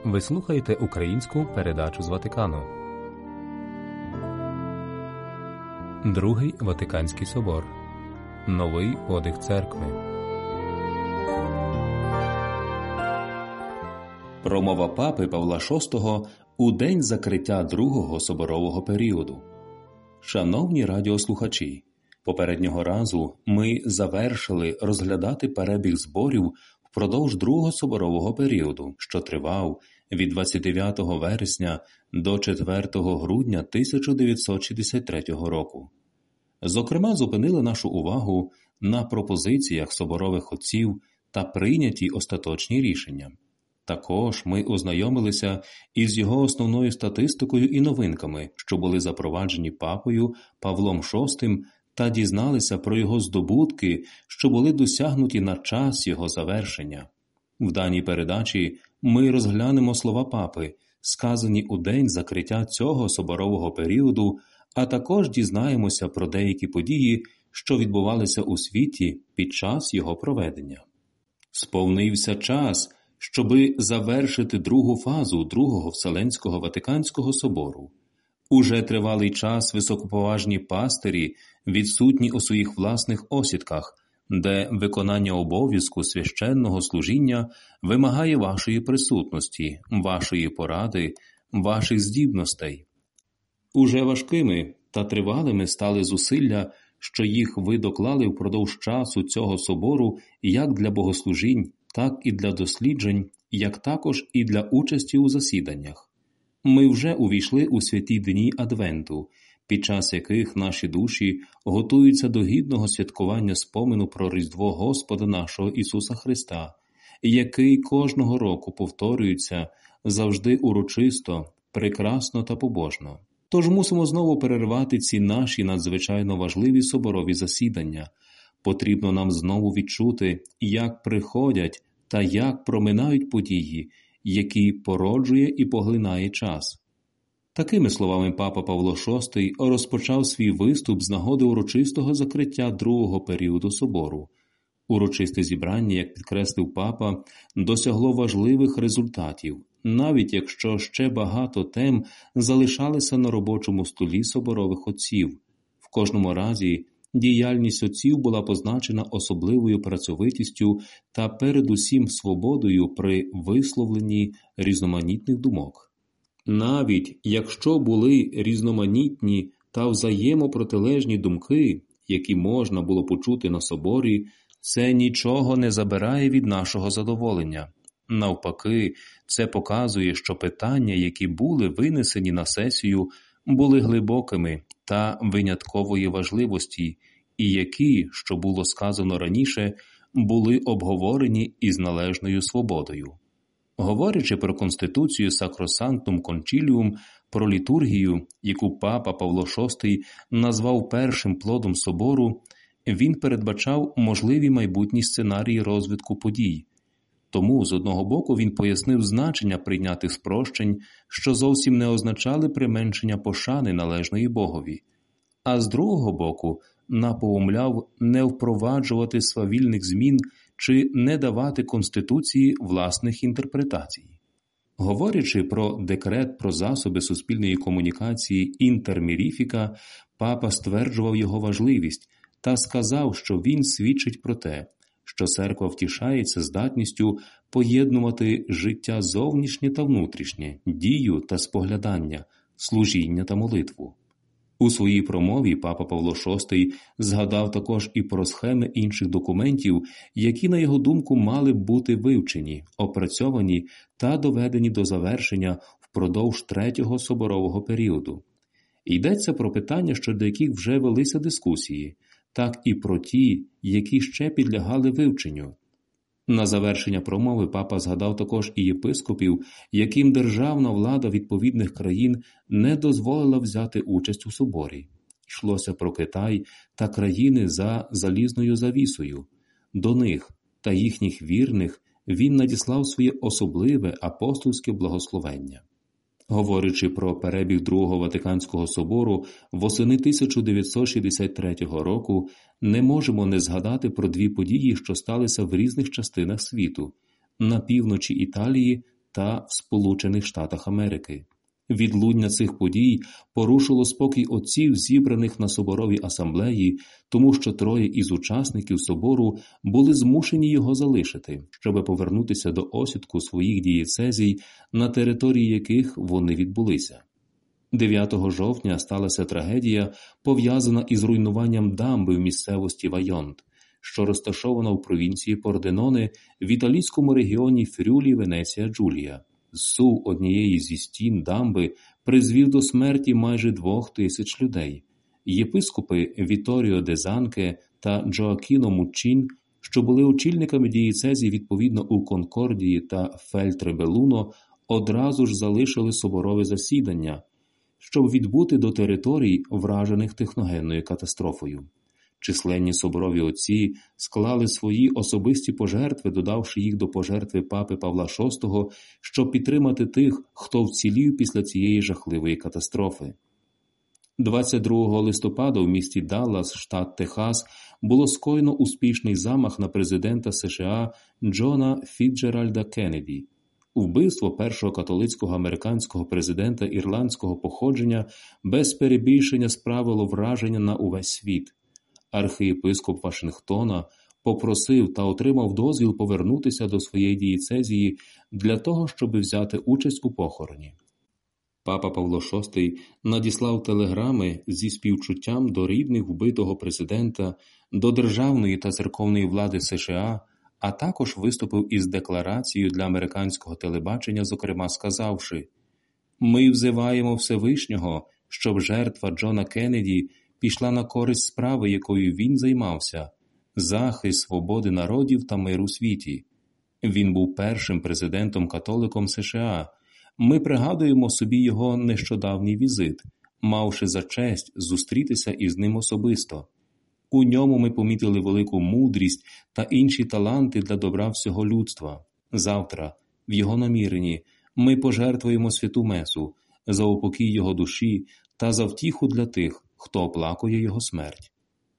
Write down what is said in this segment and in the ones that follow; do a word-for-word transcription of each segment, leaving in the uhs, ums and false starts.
Ви слухаєте українську передачу з Ватикану. Другий Ватиканський собор. Новий подих церкви. Промова папи Павла шостого у день закриття другого соборового періоду. Шановні радіослухачі, попереднього разу ми завершили розглядати перебіг зборів впродовж другого соборового періоду, що тривав від двадцять дев'ятого вересня до четвертого грудня тисяча дев'ятсот шістдесят третього року. Зокрема, зупинили нашу увагу на пропозиціях соборових отців та прийняті остаточні рішення. Також ми ознайомилися із його основною статистикою і новинками, що були запроваджені папою Павлом шостим, та дізналися про його здобутки, що були досягнуті на час його завершення. В даній передачі ми розглянемо слова папи, сказані у день закриття цього соборового періоду, а також дізнаємося про деякі події, що відбувалися у світі під час його проведення. Сповнився час, щоби завершити другу фазу Другого Вселенського Ватиканського собору. Уже тривалий час високоповажні пастирі відсутні у своїх власних осідках, де виконання обов'язку священного служіння вимагає вашої присутності, вашої поради, ваших здібностей. Уже важкими та тривалими стали зусилля, що їх ви доклали впродовж часу цього собору як для богослужінь, так і для досліджень, як також і для участі у засіданнях. Ми вже увійшли у святі дні Адвенту, під час яких наші душі готуються до гідного святкування спомину про Різдво Господа нашого Ісуса Христа, який кожного року повторюється завжди урочисто, прекрасно та побожно. Тож мусимо знову перервати ці наші надзвичайно важливі соборові засідання. Потрібно нам знову відчути, як приходять та як проминають події, які породжує і поглинає час. Такими словами папа Павло шостий розпочав свій виступ з нагоди урочистого закриття другого періоду собору. Урочисте зібрання, як підкреслив папа, досягло важливих результатів, навіть якщо ще багато тем залишалися на робочому столі соборових отців. В кожному разі діяльність отців була позначена особливою працьовитістю та передусім свободою при висловленні різноманітних думок. Навіть якщо були різноманітні та взаємопротилежні думки, які можна було почути на соборі, це нічого не забирає від нашого задоволення. Навпаки, це показує, що питання, які були винесені на сесію, були глибокими та виняткової важливості, і які, що було сказано раніше, були обговорені із належною свободою. Говорячи про Конституцію Sacrosanctum Concilium, про літургію, яку папа Павло шостий назвав першим плодом собору, він передбачав можливі майбутні сценарії розвитку подій. Тому, з одного боку, він пояснив значення прийнятих спрощень, що зовсім не означали применшення пошани належної Богові, а з другого боку, напоумляв не впроваджувати свавільних змін чи не давати Конституції власних інтерпретацій. Говорячи про декрет про засоби суспільної комунікації «Інтерміріфіка», папа стверджував його важливість та сказав, що він свідчить про те, що церква втішається здатністю поєднувати життя зовнішнє та внутрішнє, дію та споглядання, служіння та молитву. У своїй промові папа Павло шостий згадав також і про схеми інших документів, які, на його думку, мали б бути вивчені, опрацьовані та доведені до завершення впродовж третього соборового періоду. Йдеться про питання, щодо яких вже велися дискусії, так і про ті, які ще підлягали вивченню. На завершення промови папа згадав також і єпископів, яким державна влада відповідних країн не дозволила взяти участь у соборі. Йшлося про Китай та країни за залізною завісою. До них та їхніх вірних він надіслав своє особливе апостольське благословення. Говорячи про перебіг Другого Ватиканського собору восени тисяча дев'ятсот шістдесят третього року, не можемо не згадати про дві події, що сталися в різних частинах світу – на півночі Італії та в Сполучених Штатах Америки. Відлуння цих подій порушило спокій отців, зібраних на соборовій асамблеї, тому що троє із учасників собору були змушені його залишити, щоб повернутися до осідку своїх дієцезій, на території яких вони відбулися. дев'ятого жовтня сталася трагедія, пов'язана із руйнуванням дамби в місцевості Вайонт, що розташована в провінції Порденоне в італійському регіоні Фрюлі-Венеція-Джулія. Зсув однієї зі стін дамби призвів до смерті майже двох тисяч людей. Єпископи Віторіо де Занке та Джоакіно Муччін, що були очільниками дієцезій відповідно у Конкордії та Фельтре-Белуно, одразу ж залишили соборове засідання, щоб відбути до територій, вражених техногенною катастрофою. Численні соборові отці склали свої особисті пожертви, додавши їх до пожертви папи Павла шостого, щоб підтримати тих, хто вцілів після цієї жахливої катастрофи. двадцять другого листопада в місті Даллас, штат Техас, було скоєно успішний замах на президента США Джона Фіцджеральда Кеннеді. Вбивство першого католицького американського президента ірландського походження без перебільшення справило враження на увесь світ. Архієпископ Вашингтона попросив та отримав дозвіл повернутися до своєї дієцезії для того, щоб взяти участь у похороні. Папа Павло шостий надіслав телеграми зі співчуттям до рідних вбитого президента, до державної та церковної влади США, а також виступив із декларацією для американського телебачення, зокрема сказавши: «Ми взиваємо Всевишнього, щоб жертва Джона Кеннеді пішла на користь справи, якою він займався – захист свободи народів та миру у світі. Він був першим президентом-католиком США. Ми пригадуємо собі його нещодавній візит, мавши за честь зустрітися із ним особисто. У ньому ми помітили велику мудрість та інші таланти для добра всього людства. Завтра, в його наміренні, ми пожертвуємо святу месу за упокій його душі та за втіху для тих, хто оплакує його смерть».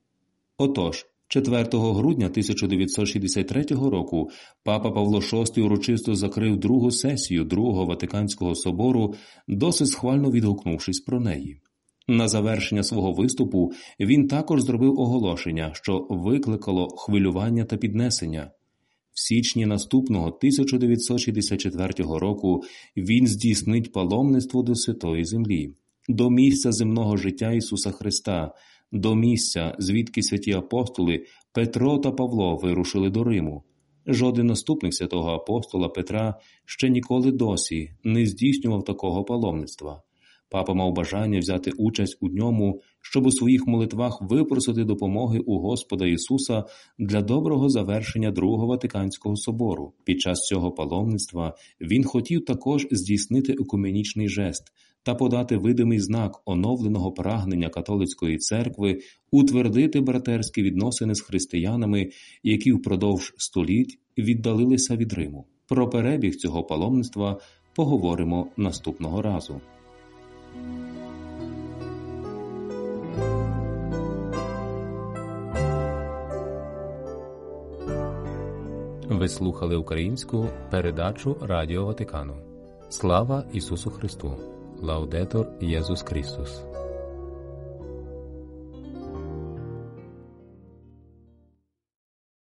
Отож, четвертого грудня тисяча дев'ятсот шістдесят третього року папа Павло шостий урочисто закрив другу сесію Другого Ватиканського собору, досить схвально відгукнувшись про неї. На завершення свого виступу він також зробив оголошення, що викликало хвилювання та піднесення. В січні наступного тисяча дев'ятсот шістдесят четвертого року він здійснить паломництво до Святої Землі, до місця земного життя Ісуса Христа, до місця, звідки святі апостоли Петро та Павло вирушили до Риму. Жоден наступник святого апостола Петра ще ніколи досі не здійснював такого паломництва. Папа мав бажання взяти участь у ньому, щоб у своїх молитвах випросити допомоги у Господа Ісуса для доброго завершення Другого Ватиканського собору. Під час цього паломництва він хотів також здійснити екуменічний жест та подати видимий знак оновленого прагнення католицької церкви утвердити братерські відносини з християнами, які впродовж століть віддалилися від Риму. Про перебіг цього паломництва поговоримо наступного разу. Ви слухали українську передачу Радіо Ватикану. Слава Ісусу Христу! Лаудетор Єсус Христос!